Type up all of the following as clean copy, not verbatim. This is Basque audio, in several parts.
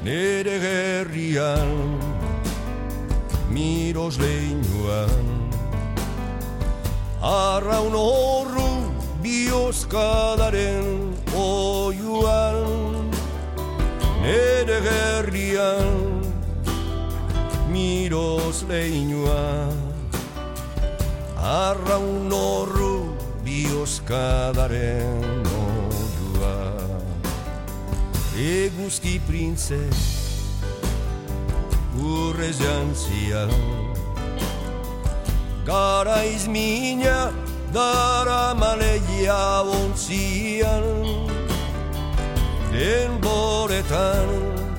nere gerrian, miros leinuan, arraun horru bioskadaren oiuan, nere gerrian, miros leinuan, arraun horru bioskadaren oiuan. Eguzki printze urrez jantzian, garaiz mina dara maleia ontzian, denboretan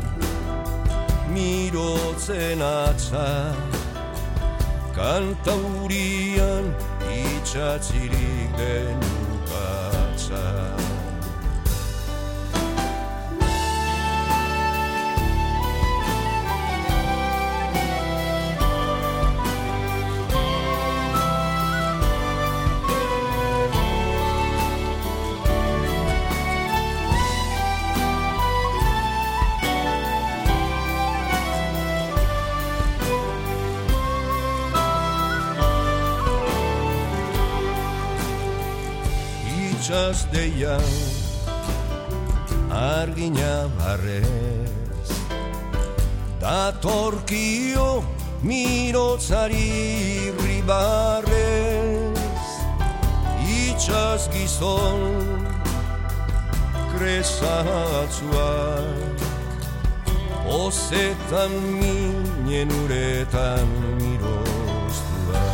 mirotzen atza, kantaurian itxatzirik denukatza. Itxas deian argina barrez, datorkio mirotzari ribarrez. Itxas gizon kresatzuak, ozetan minen uretan miroztuak.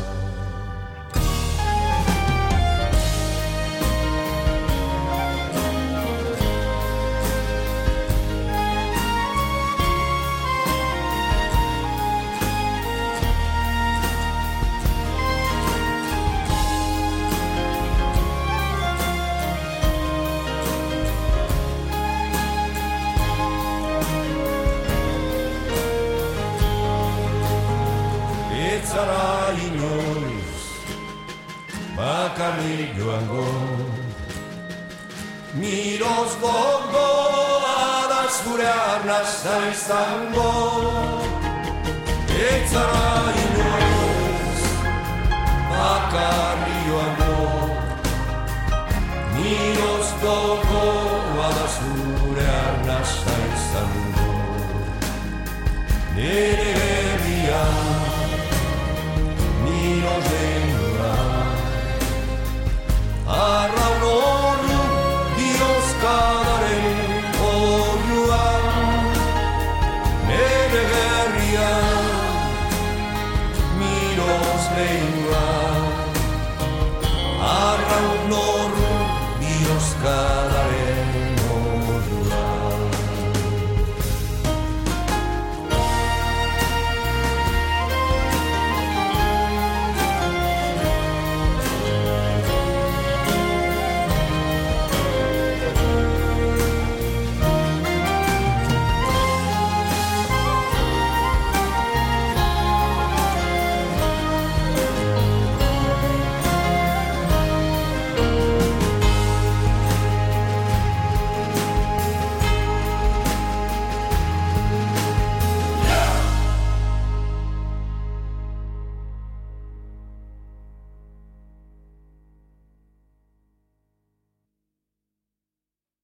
Zara inoiz bakarrik joango, miroz gogoa da zure arnazta izango. Ez zara inoiz bakarrik joango, miroz gogoa da zure arnazta izango. Nere herrian miros leinuan, arraun horru bioskadaren oiuan, nere gerrian, miros leinuan.